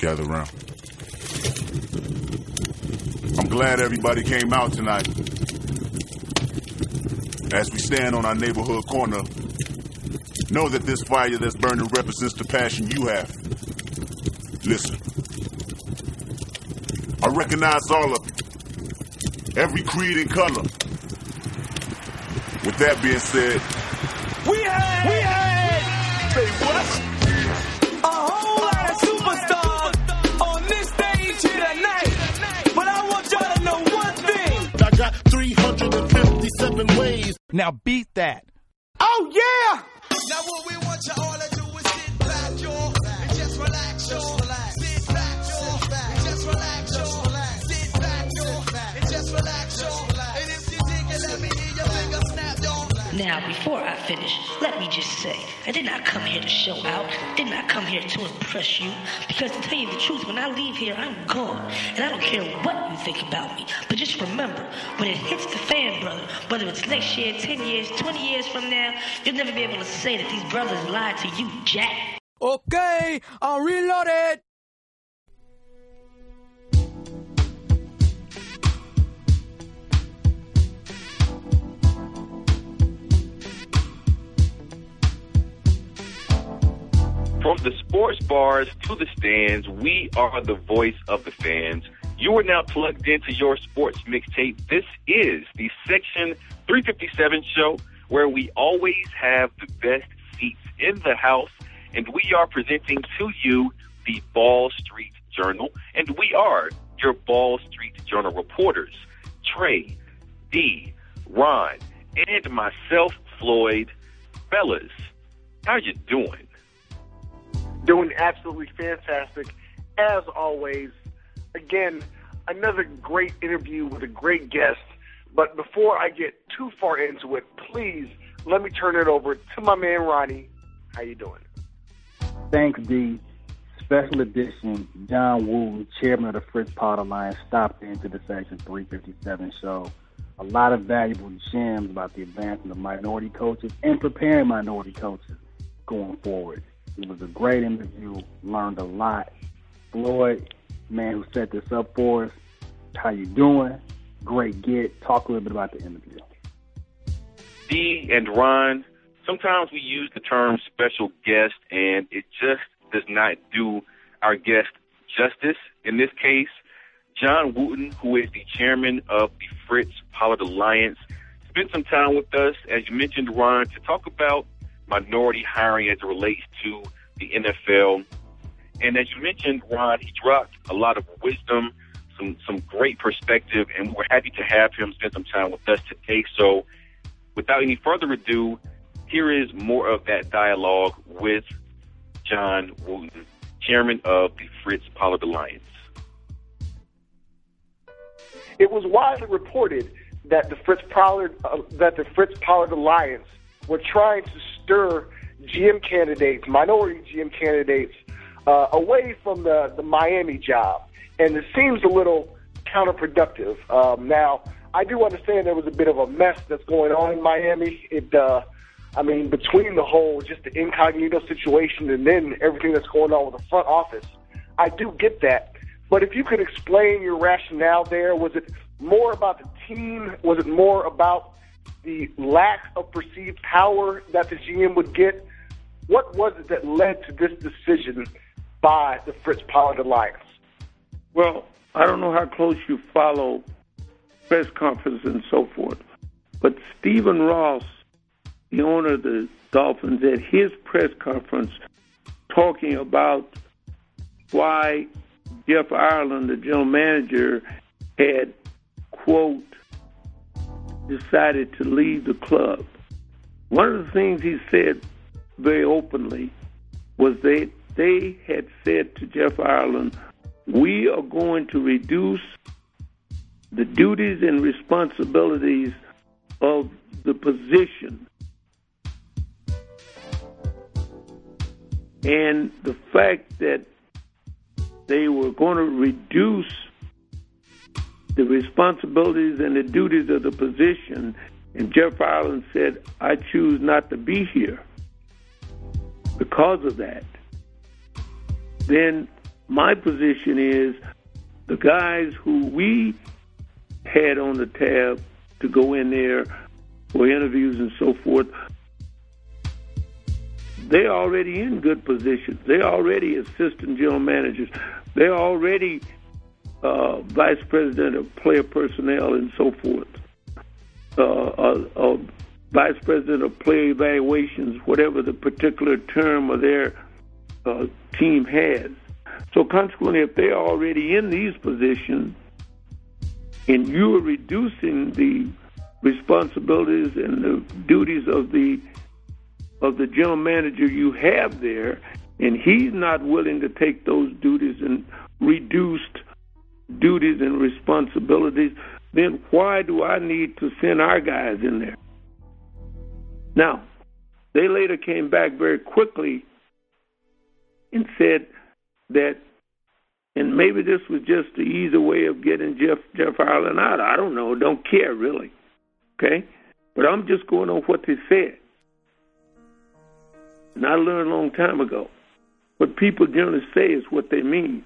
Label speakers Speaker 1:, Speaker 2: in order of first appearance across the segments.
Speaker 1: gather around. I'm glad everybody came out tonight. As we stand on our neighborhood corner, know that this fire that's burning represents the passion you have. Listen, I recognize all of you, every creed and color. With that being said,
Speaker 2: we had, say what? A whole lot of superstars on this stage here tonight. But I want y'all to know one thing.
Speaker 3: I got 357 ways.
Speaker 4: Now beat that.
Speaker 2: Oh yeah!
Speaker 5: Now what we want you all to do is sit back, y'all, and just relax, y'all. Sit back, y'all, and just relax, y'all. Sit back, y'all, and just relax, y'all. And if you dig it, let me hear your finger snap, y'all.
Speaker 6: Now, before I finish, let me just say, I did not come here to show out, did not come here to impress you, because to tell you the truth, when I leave here, I'm gone, and I don't care what you think about me, but just remember, when it hits the fan, brother, whether it's next year, 10 years, 20 years from now, you'll never be able to say that these brothers lied to you, Jack.
Speaker 2: Okay, I'm reloaded.
Speaker 7: From the sports bars to the stands, we are the voice of the fans. You are now plugged into your sports mixtape. This is the Section 357 show, where we always have the best seats in the house, and we are presenting to you the Ball Street Journal, and we are your Ball Street Journal reporters, Trey, D, Ron, and myself, Floyd. Fellas, how you doing?
Speaker 8: Doing absolutely fantastic, as always. Again, another great interview with a great guest. But before I get too far into it, please let me turn it over to my man, Ronnie. How you doing?
Speaker 9: Thanks, D. Special edition, John Wooten, chairman of the Fritz Pollard Alliance, stopped into the Section 357 show. A lot of valuable gems about the advancement of minority coaches and preparing minority coaches going forward. It was a great interview, learned a lot. Floyd, man who set this up for us, how you doing? Great get. Talk a little bit about the interview.
Speaker 7: D and Ron, sometimes we use the term special guest, and it just does not do our guest justice. In this case, John Wooten, who is the chairman of the Fritz Pollard Alliance, spent some time with us, as you mentioned, Ron, to talk about minority hiring as it relates to the NFL. And as you mentioned, Ron, he dropped a lot of wisdom, some great perspective, and we're happy to have him spend some time with us today. So without any further ado, here is more of that dialogue with John Wooten, chairman of the Fritz Pollard Alliance.
Speaker 8: It was widely reported that the Fritz Pollard Alliance were trying to stir GM candidates, minority GM candidates, away from the Miami job. And it seems a little counterproductive. Now, I do understand there was a bit of a mess that's going on in Miami. Between the whole, just the incognito situation and then everything that's going on with the front office, I do get that. But if you could explain your rationale there, was it more about the team? Was it more about the lack of perceived power that the GM would get? What was it that led to this decision by the Fritz Pollard Alliance?
Speaker 10: Well, I don't know how close you follow press conferences and so forth, but Stephen Ross, the owner of the Dolphins, at his press conference talking about why Jeff Ireland, the general manager, had, quote, decided to leave the club. One of the things he said very openly was they had said to Jeff Ireland, we are going to reduce the duties and responsibilities of the position. And the fact that they were going to reduce the responsibilities and the duties of the position, and Jeff Ireland said, I choose not to be here because of that. Then my position is the guys who we had on the tab to go in there for interviews and so forth, they're already in good positions. They're already assistant general managers. They're already vice president of player personnel and so forth. Vice president of player evaluations, whatever the particular term of their team has. So consequently, if they're already in these positions and you are reducing the responsibilities and the duties of the general manager you have there, and he's not willing to take those duties and reduced duties and responsibilities, then why do I need to send our guys in there? Now, they later came back very quickly and said that, and maybe this was just the easy way of getting Jeff Ireland out. I don't know. Don't care, really. Okay? But I'm just going on what they said. And I learned a long time ago. What people generally say is what they mean.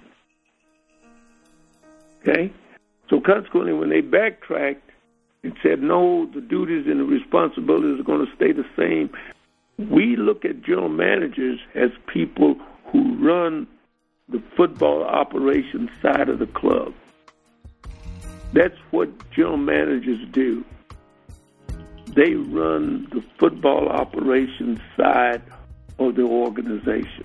Speaker 10: Okay? So consequently, when they backtracked and said, no, the duties and the responsibilities are going to stay the same, we look at general managers as people who run the football operations side of the club. That's what general managers do. They run the football operations side of the organization.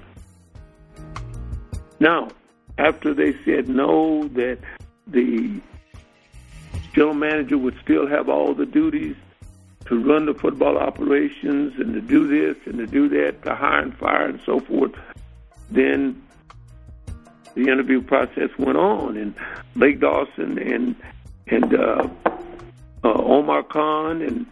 Speaker 10: Now, after they said no, that the general manager would still have all the duties to run the football operations and to do this and to do that, to hire and fire and so forth, then the interview process went on, and Lake Dawson and Omar Khan and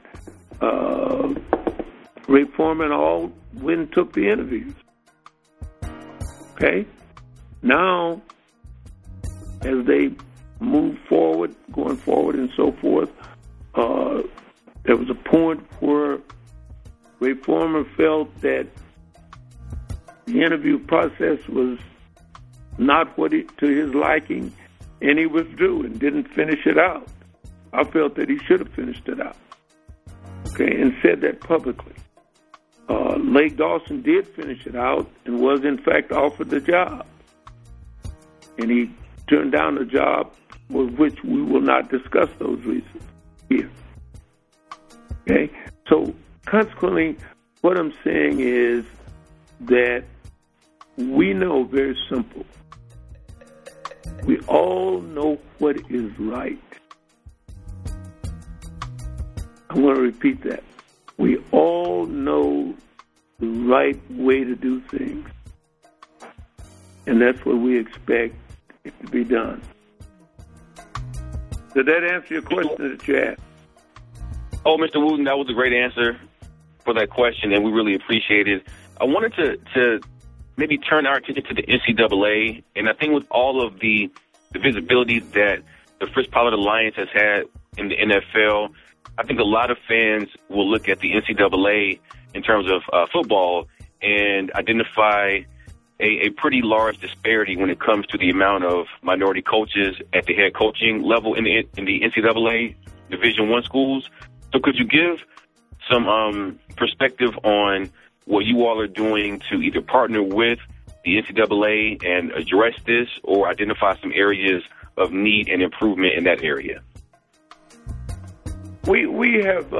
Speaker 10: Ray Foreman all went and took the interviews. Okay? Now, as they move forward, going forward and so forth, there was a point where Ray Foreman felt that the interview process was not to his liking, and he withdrew and didn't finish it out. I felt that he should have finished it out, okay, and said that publicly. Lake Dawson did finish it out and was, in fact, offered the job. And he turned down the job, with which we will not discuss those reasons here. Okay? So, consequently, what I'm saying is that we know very simple. We all know what is right. I want to repeat that. We all know the right way to do things. And that's what we expect it to be done. Did that answer your question that you asked?
Speaker 7: Oh, Mr. Wooten, that was a great answer for that question, and we really appreciate it. I wanted to maybe turn our attention to the NCAA, and I think with all of the visibility that the Fritz Pollard Alliance has had in the NFL, I think a lot of fans will look at the NCAA in terms of football and identify a pretty large disparity when it comes to the amount of minority coaches at the head coaching level in the NCAA Division I schools. So could you give some perspective on what you all are doing to either partner with the NCAA and address this, or identify some areas of need and improvement in that area?
Speaker 10: We have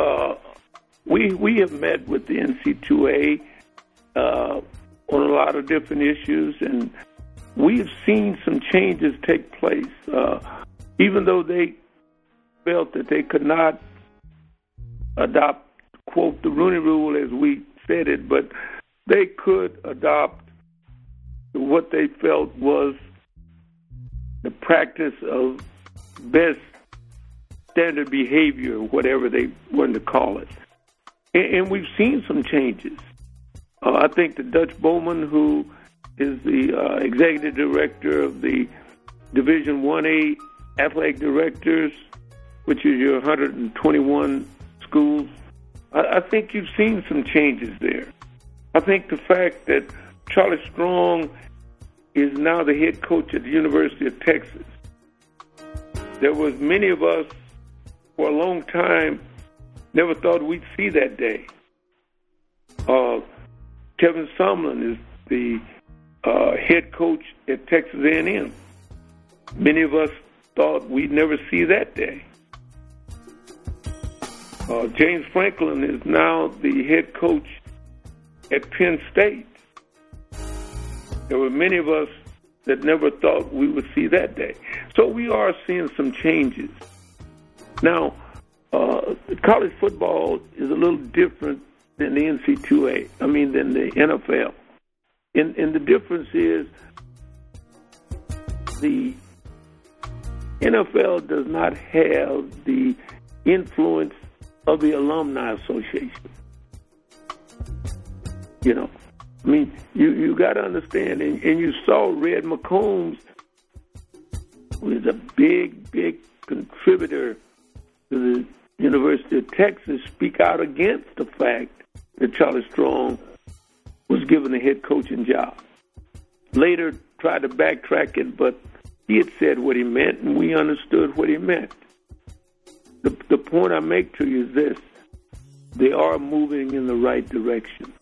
Speaker 10: met with the NC2A on a lot of different issues, and we've seen some changes take place. Even though they felt that they could not adopt, quote, the Rooney Rule as we said it, but they could adopt what they felt was the practice of best standard behavior, whatever they wanted to call it. And we've seen some changes. I think that Dutch Bowman, who is the executive director of the Division 1A athletic directors, which is your 121 schools, I think you've seen some changes there. I think the fact that Charlie Strong is now the head coach at the University of Texas. There was many of us for a long time never thought we'd see that day. Kevin Sumlin is the head coach at Texas A&M. Many of us thought we'd never see that day. James Franklin is now the head coach at Penn State. There were many of us that never thought we would see that day. So we are seeing some changes. Now, college football is a little different than the NCAA, than the NFL. And the difference is the NFL does not have the influence of the Alumni Association. You got to understand, and you saw Red McCombs, who is a big contributor to the University of Texas, speak out against the fact that Charlie Strong was given a head coaching job. Later tried to backtrack it, but he had said what he meant, and we understood what he meant. The point I make to you is this: they are moving in the right direction.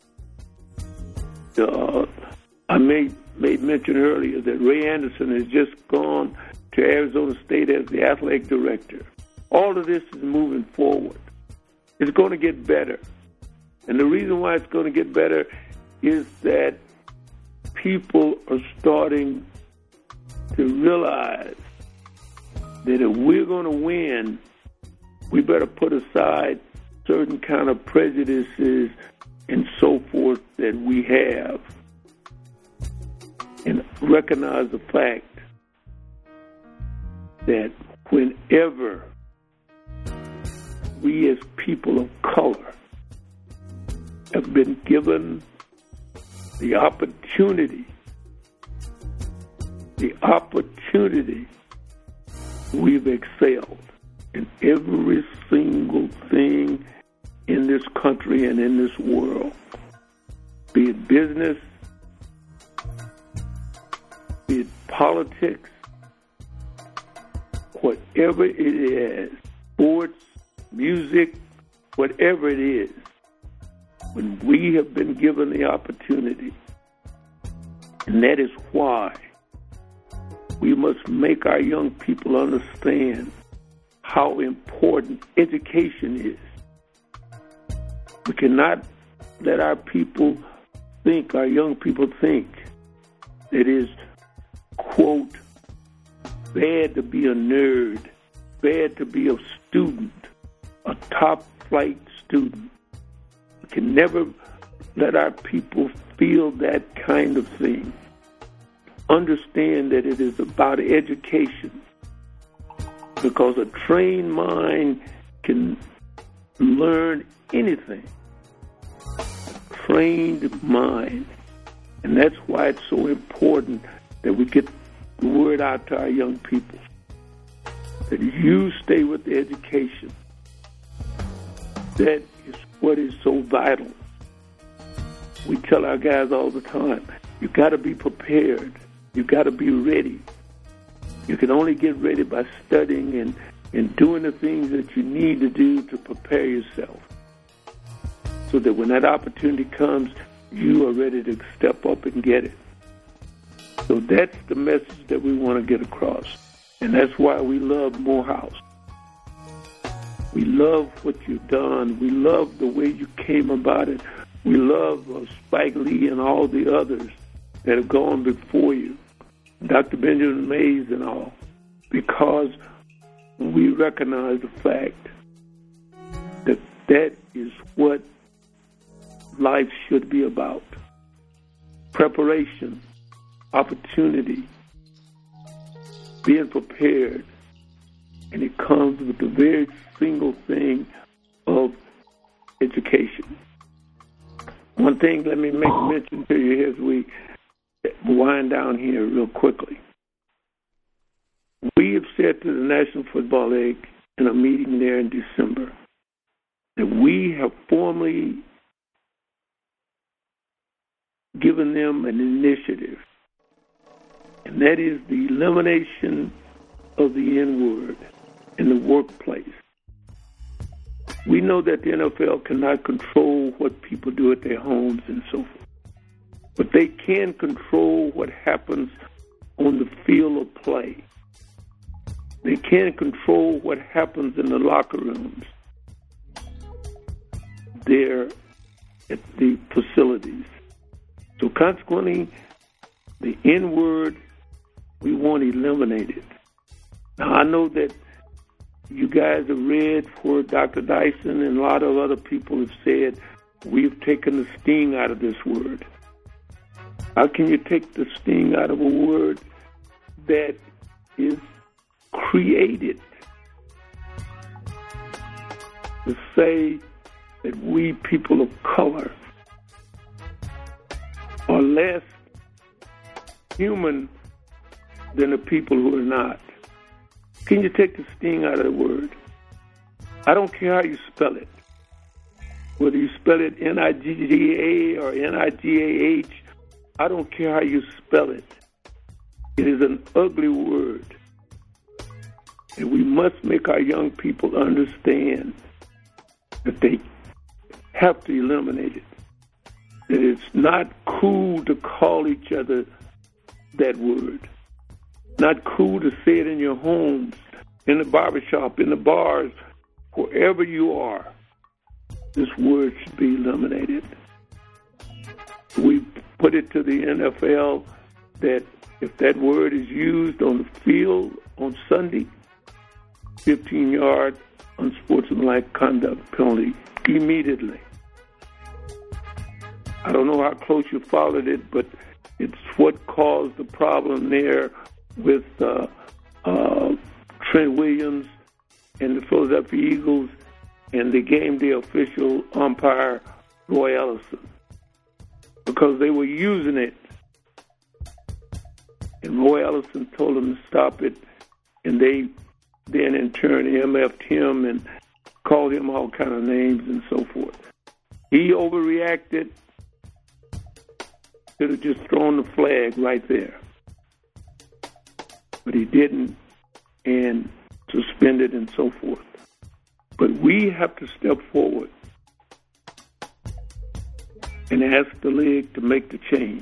Speaker 10: I made mention earlier that Ray Anderson has just gone to Arizona State as the athletic director. All of this is moving forward. It's going to get better. And the reason why it's going to get better is that people are starting to realize that if we're going to win, we better put aside certain kind of prejudices and so forth that we have and recognize the fact that whenever we as people of color have been given the opportunity, we've excelled in every single thing in this country and in this world, be it business, be it politics, whatever it is, sports, music, whatever it is, when we have been given the opportunity. And that is why we must make our young people understand how important education is. We cannot let our young people think it is, quote, bad to be a nerd, bad to be a student, a top flight student. We can never let our people feel that kind of thing. Understand that it is about education, because a trained mind can learn anything. Trained mind. And that's why it's so important that we get the word out to our young people, that you stay with the education. That is what is so vital. We tell our guys all the time, you got to be prepared. You got to be ready. You can only get ready by studying and doing the things that you need to do to prepare yourself, so that when that opportunity comes, you are ready to step up and get it. So that's the message that we want to get across. And that's why we love Morehouse. We love what you've done. We love the way you came about it. We love Spike Lee and all the others that have gone before you, Dr. Benjamin Mays and all, because we recognize the fact that that is what life should be about. Preparation, opportunity, being prepared, and it comes with the very single thing of education. One thing, let me make mention to you as we wind down here real quickly. We have said to the National Football League in a meeting there in December that we have formally given them an initiative and that is the elimination of the N-word in the workplace. We know that the NFL cannot control what people do at their homes and so forth, but they can control what happens on the field of play. They can control what happens in the locker rooms there at the facilities. So consequently, the N-word, we want eliminated. Now, I know that you guys have read where Dr. Dyson and a lot of other people have said, we've taken the sting out of this word. How can you take the sting out of a word that is created to say that we people of color are less human than the people who are not? Can you take the sting out of the word? I don't care how you spell it. Whether you spell it N-I-G-G-A or N-I-G-A-H, I don't care how you spell it. It is an ugly word. And we must make our young people understand that they have to eliminate it. That it's not cool to call each other that word. Not cool to say it in your homes, in the barbershop, in the bars, wherever you are. This word should be eliminated. We put it to the NFL that if that word is used on the field on Sunday, 15-yard unsportsmanlike conduct penalty immediately. I don't know how close you followed it, but it's what caused the problem there with Trent Williams and the Philadelphia Eagles and the game day official umpire Roy Ellison, because they were using it. And Roy Ellison told them to stop it, and they then in turn MF'd him and called him all kind of names and so forth. He overreacted. Should have just thrown the flag right there. But he didn't, and suspended and so forth. But we have to step forward and ask the league to make the change.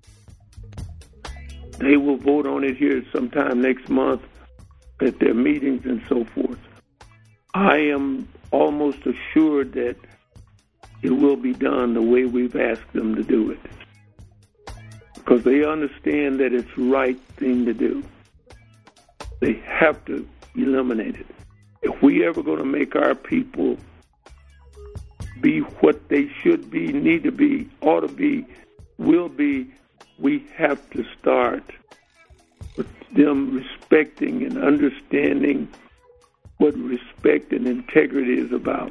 Speaker 10: They will vote on it here sometime next month at their meetings and so forth. I am almost assured that it will be done the way we've asked them to do it, because they understand that it's the right thing to do. They have to eliminate it. If we ever going to make our people be what they should be, need to be, ought to be, will be, we have to start with them respecting and understanding what respect and integrity is about.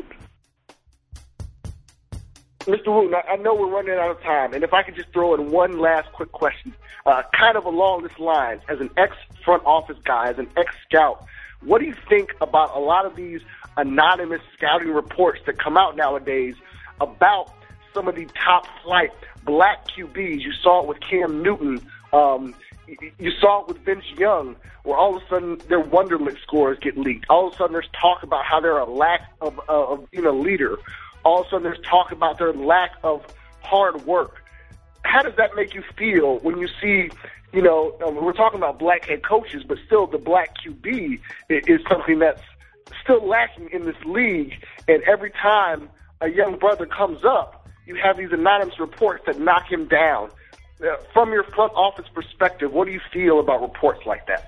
Speaker 8: Mr. Wooten, I know we're running out of time, and if I could just throw in one last quick question, kind of along this line, as an ex-front office guy, as an ex-scout, what do you think about a lot of these anonymous scouting reports that come out nowadays about some of the top-flight black QBs? You saw it with Cam Newton. You saw it with Vince Young, where all of a sudden their Wonderlic scores get leaked. All of a sudden there's talk about how they're a lack of leader. All of a sudden there's talk about their lack of hard work. How does that make you feel when you see, we're talking about black head coaches, but still the black QB is something that's still lacking in this league, and every time a young brother comes up, you have these anonymous reports that knock him down. From your front office perspective, what do you feel about reports like that?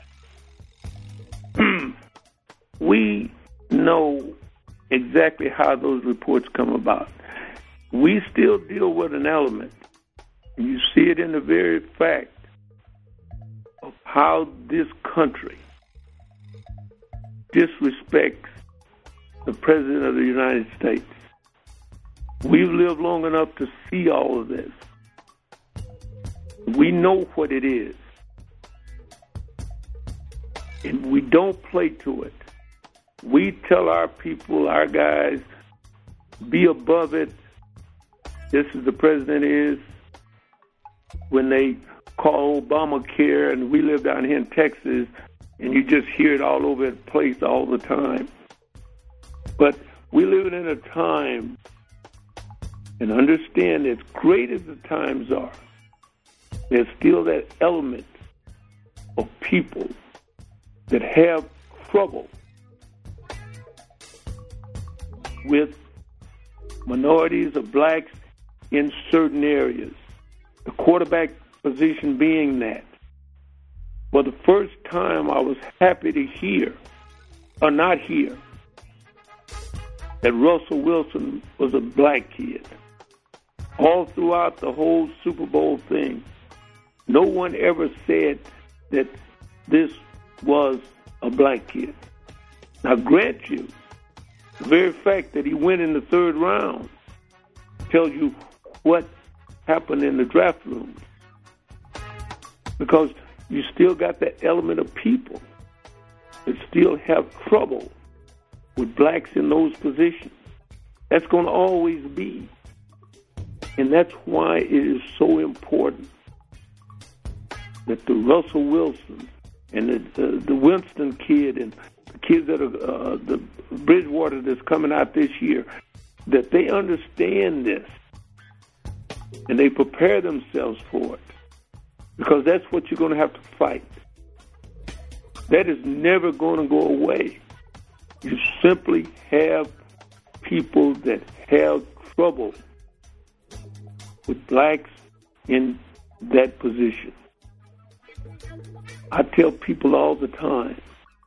Speaker 10: We know exactly how those reports come about. We still deal with an element. You see it in the very fact of how this country disrespects the President of the United States. We've lived long enough to see all of this. We know what it is. And we don't play to it. We tell our people, our guys, be above it. This is the president is. When they called Obamacare, and we live down here in Texas, and you just hear it all over the place all the time. But we're living in a time, and understand as great as the times are, there's still that element of people that have trouble with minorities or blacks in certain areas. The quarterback position being that. For the first time, I was happy to hear, or not hear, that Russell Wilson was a black kid. All throughout the whole Super Bowl thing, no one ever said that this was a black kid. Now, grant you, the very fact that he went in the third round tells you what happened in the draft room. Because you still got that element of people that still have trouble with blacks in those positions. That's going to always be. And that's why it is so important that the Russell Wilson and the Winston kid and the kids that are the Bridgewater that's coming out this year, that they understand this and they prepare themselves for it, because that's what you're going to have to fight. That is never going to go away. You simply have people that have trouble with blacks in that position. I tell people all the time,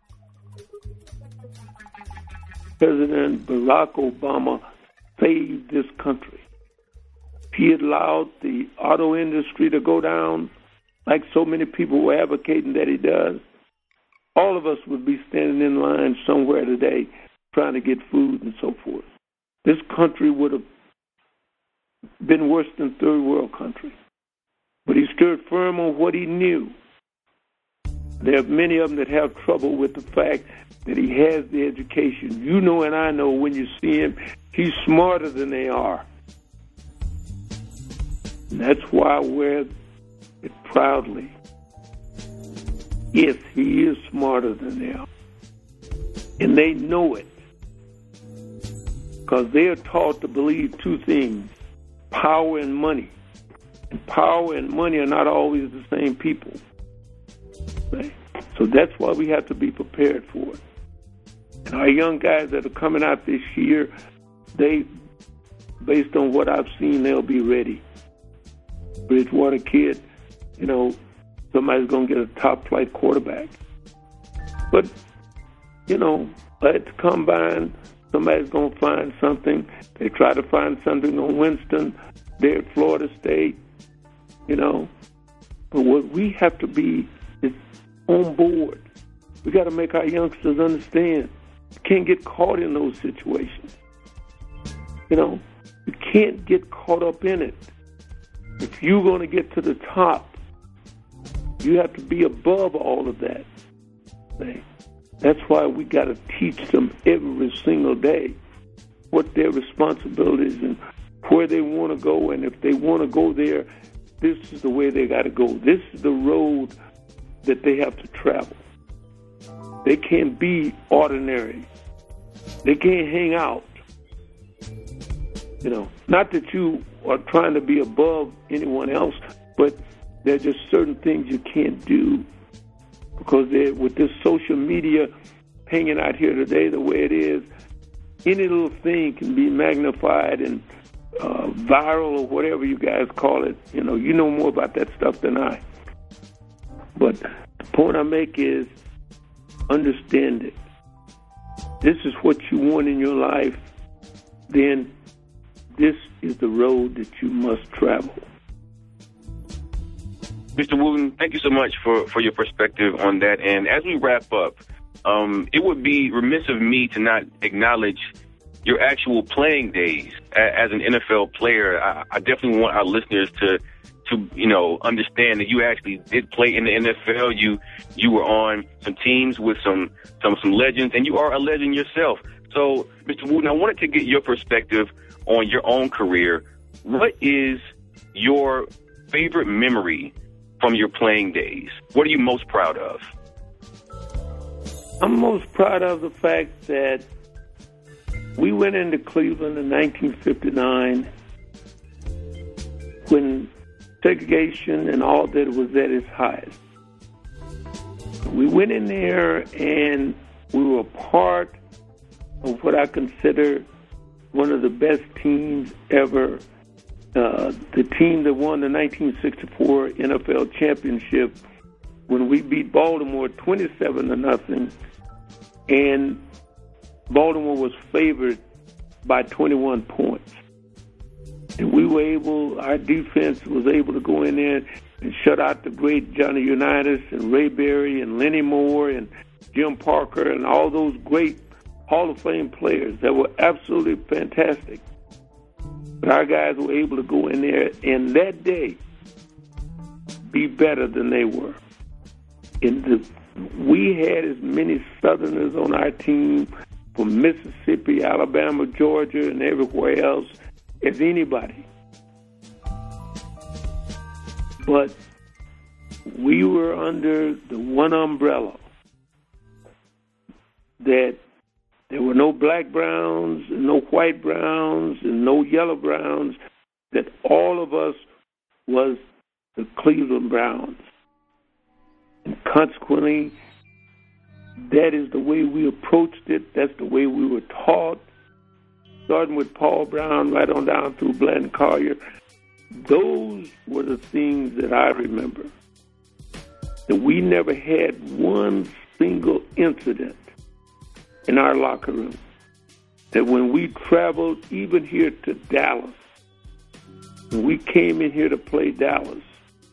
Speaker 10: President Barack Obama saved this country. If he had allowed the auto industry to go down, like so many people were advocating that he does, all of us would be standing in line somewhere today trying to get food and so forth. This country would have been worse than third world country. But he stood firm on what he knew. There are many of them that have trouble with the fact that he has the education. You know and I know when you see him, he's smarter than they are. And that's why I wear it proudly. Yes, he is smarter than they are. And they know it. Because they are taught to believe two things: power and money. And power and money are not always the same people. Right? So that's why we have to be prepared for it. And our young guys that are coming out this year, they, based on what I've seen, they'll be ready. Bridgewater kid, you know, somebody's going to get a top-flight quarterback. But, you know, at the combine, somebody's going to find something. They try to find something on Winston. They're at Florida State, you know. But what we have to be is on board. We got to make our youngsters understand. You can't get caught in those situations. You know, you can't get caught up in it. If you're going to get to the top, you have to be above all of that. That's why we got to teach them every single day what their responsibilities and where they want to go. And if they want to go there, this is the way they got to go. This is the road that they have to travel. They can't be ordinary. They can't hang out. You know, not that you are trying to be above anyone else, but there are just certain things you can't do, because with this social media hanging out here today the way it is, any little thing can be magnified and viral or whatever you guys call it. You know more about that stuff than I. But the point I make is, understand it. This is what you want in your life, then this is the road that you must travel.
Speaker 7: Mr. Wooten, thank you so much for your perspective on that. And as we wrap up, it would be remiss of me to not acknowledge your actual playing days as an NFL player. I definitely want our listeners to understand that you actually did play in the NFL. You were on some teams with some legends, and you are a legend yourself. So, Mr. Wooten, I wanted to get your perspective on your own career. What is your favorite memory from your playing days? What are you most proud of?
Speaker 10: I'm most proud of the fact that we went into Cleveland in 1959 when segregation and all that was at its highest. We went in there and we were part of what I consider one of the best teams ever. The team that won the 1964 NFL championship when we beat Baltimore 27-0, and Baltimore was favored by 21 points. And we were able, our defense was able to go in there and shut out the great Johnny Unitas and Ray Berry and Lenny Moore and Jim Parker and all those great Hall of Fame players that were absolutely fantastic. But our guys were able to go in there and that day be better than they were. We had as many Southerners on our team from Mississippi, Alabama, Georgia, and everywhere else as anybody. But we were under the one umbrella that there were no black Browns, and no white Browns, and no yellow Browns, that all of us was the Cleveland Browns. And consequently, that is the way we approached it. That's the way we were taught, starting with Paul Brown right on down through Blanton Collier. Those were the things that I remember. That we never had one single incident in our locker room. That when we traveled, even here to Dallas, when we came in here to play Dallas,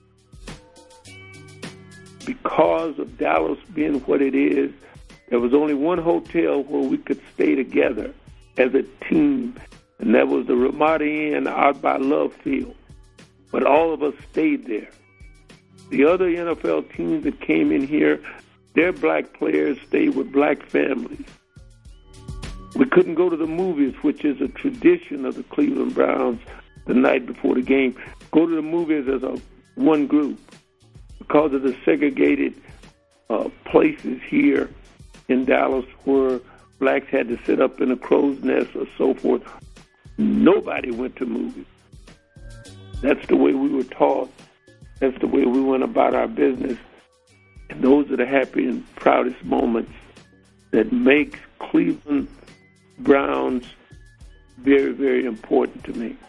Speaker 10: because of Dallas being what it is, there was only one hotel where we could stay together as a team, and that was the Ramada Inn out by Love Field. But all of us stayed there. The other NFL teams that came in here, their black players stayed with black families. We couldn't go to the movies, which is a tradition of the Cleveland Browns the night before the game. Go to the movies as a one group because of the segregated places here in Dallas where blacks had to sit up in a crow's nest or so forth. Nobody went to movies. That's the way we were taught. That's the way we went about our business. And those are the happy and proudest moments that make Cleveland Browns very, very important to me.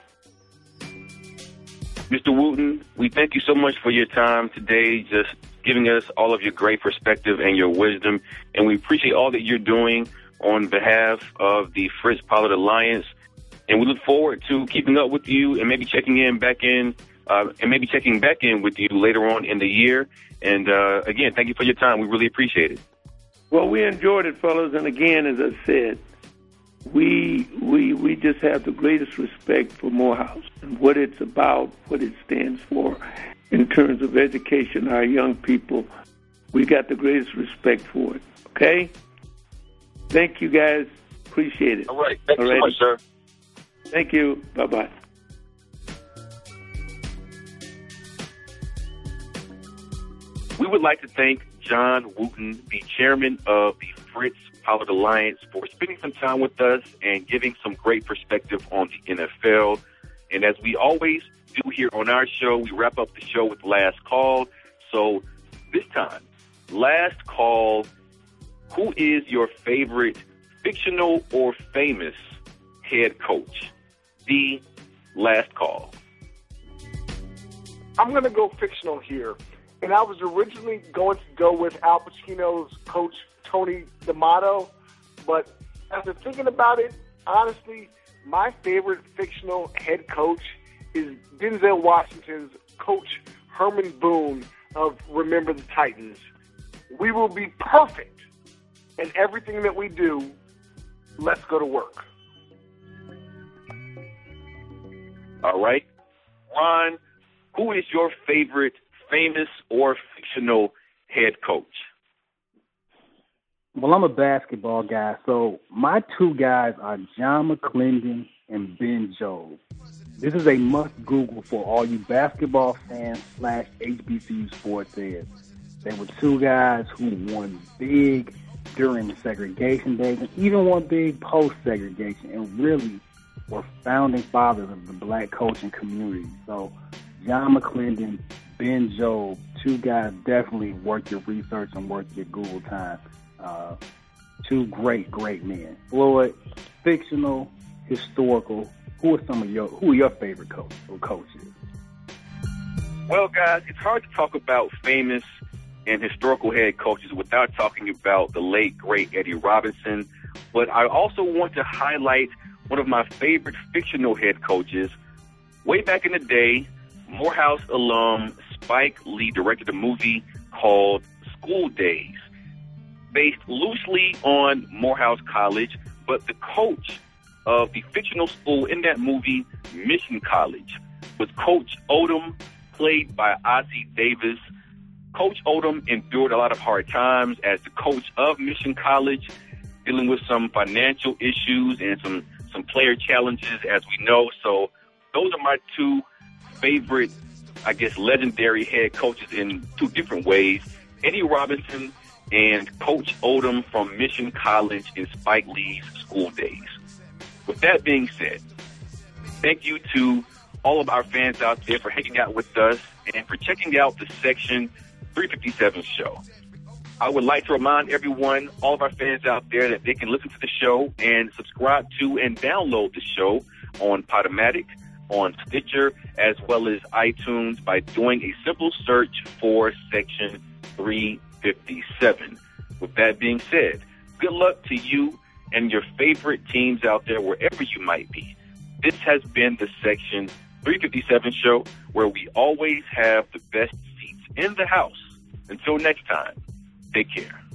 Speaker 7: Mr. Wooten, we thank you so much for your time today, just giving us all of your great perspective and your wisdom. And we appreciate all that you're doing on behalf of the Fritz Pollard Alliance. And we look forward to keeping up with you and maybe checking back in with you later on in the year. And again, thank you for your time. We really appreciate it.
Speaker 10: Well, we enjoyed it, fellas. And again, as I said, we just have the greatest respect for Morehouse and what it's about, what it stands for in terms of education, our young people. We got the greatest respect for it. Okay? Thank you, guys. Appreciate it.
Speaker 7: All right. Thank you so much, sir.
Speaker 10: Thank you. Bye-bye.
Speaker 7: We would like to thank John Wooten, the chairman of the Fritz Pollard Alliance, for spending some time with us and giving some great perspective on the NFL. And as we always do here on our show, we wrap up the show with last call. So this time, last call, who is your favorite fictional or famous head coach? The last call.
Speaker 8: I'm going to go fictional here. And I was originally going to go with Al Pacino's coach, Tony D'Amato. But after thinking about it, honestly, my favorite fictional head coach is Denzel Washington's coach, Herman Boone of Remember the Titans. We will be perfect in everything that we do. Let's go to work.
Speaker 7: All right. Ron, who is your favorite famous or fictional head coach?
Speaker 9: Well, I'm a basketball guy, so my two guys are John McClendon and Ben Jobe. This is a must Google for all you basketball fans / HBCU sports heads. They were two guys who won big during the segregation days and even won big post-segregation and really were founding fathers of the black coaching community. So John McClendon, Ben Jobe, two guys definitely worth your research and worth your Google time. Two great men. Floyd, fictional, historical. Who are your favorite coaches?
Speaker 7: Well, guys, it's hard to talk about famous and historical head coaches without talking about the late, great Eddie Robinson. But I also want to highlight one of my favorite fictional head coaches. Way back in the day, Morehouse alum Spike Lee directed a movie called School Days, based loosely on Morehouse College, but the coach of the fictional school in that movie, Mission College, was Coach Odom, played by Ossie Davis. Coach Odom endured a lot of hard times as the coach of Mission College, dealing with some financial issues and some player challenges, as we know. So those are my two favorite, I guess, legendary head coaches in two different ways, Eddie Robinson and Coach Odom from Mission College in Spike Lee's School Days. With that being said, thank you to all of our fans out there for hanging out with us and for checking out the Section 357 show. I would like to remind everyone, all of our fans out there, that they can listen to the show and subscribe to and download the show on Podomatic, on Stitcher, as well as iTunes by doing a simple search for Section 357. With that being said, good luck to you and your favorite teams out there, wherever you might be. This has been the Section 357 show, where we always have the best seats in the house. Until next time, take care.